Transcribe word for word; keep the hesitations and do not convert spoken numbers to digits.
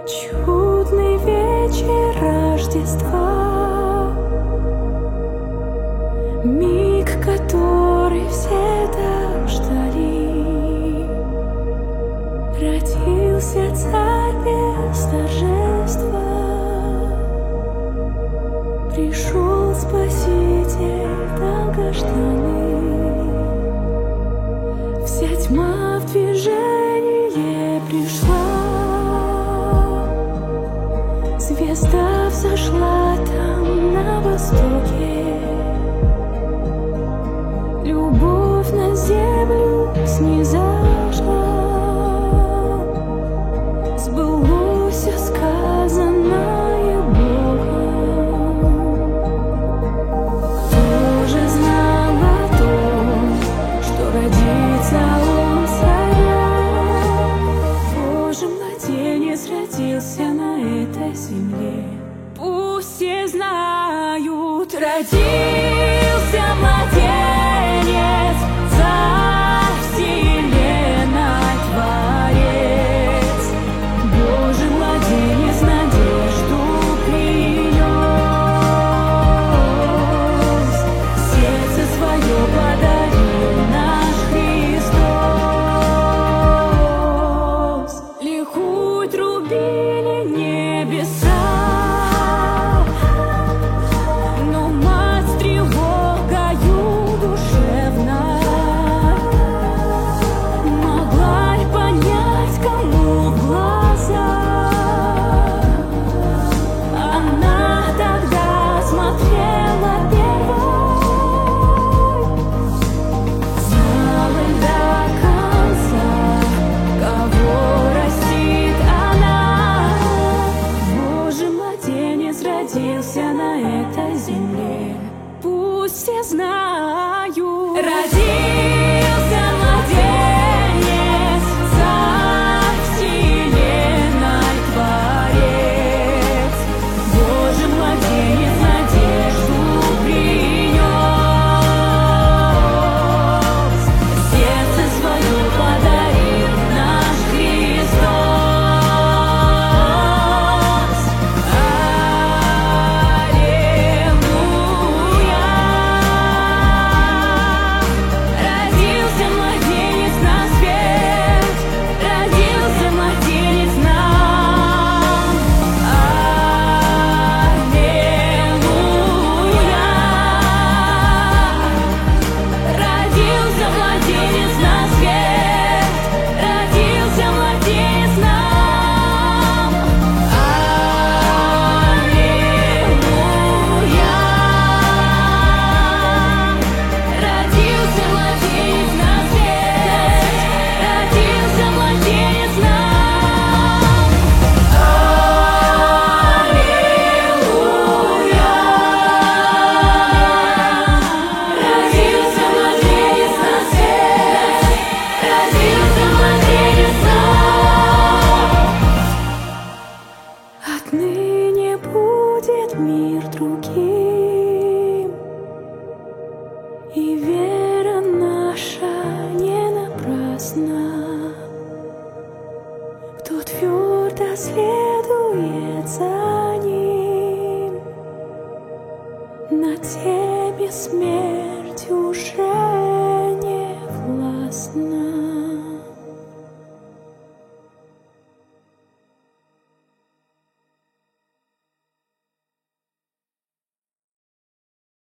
Чудный вечер Рождества, миг, который все так ждали. Родился царь без торжества, пришел Спаситель долгожданный. Вся тьма в движение пришла, звезда взошла там на востоке. Любовь на землю снизошла, сбылось сказанное Богом. Кто же знал о том, что родится Он царем? Божий младенец родился на этой земле. Пусть все знают, родился младенец, царь вселенной творец. Божий младенец надежду принес, сердце свое подарил наш Христос. Ликуй, трубили небеса, но мать с тревогою душевной могла ли понять, кому в глаза? Она тогда смотрела первой, знала ли до конца, кого растит она. Божий младенец родился на этой земле. Пусть все знают, родился младенец, царь вселенной творец. Божий младенец надежду принес, сердце свое подарил наш Христос. Родился младенец на свет, родился младенец нам. Аллилуйя. Родился младенец на свет, родился младенец нам. Аллилуйя. Родился младенец на свет, родился младенец нам. Аллилуйя. Родился младенец на свет, родился младенец нам. Отныне будет мир другим, и вера наша не напрасна. Кто твердо следует за Ним, над теми смерть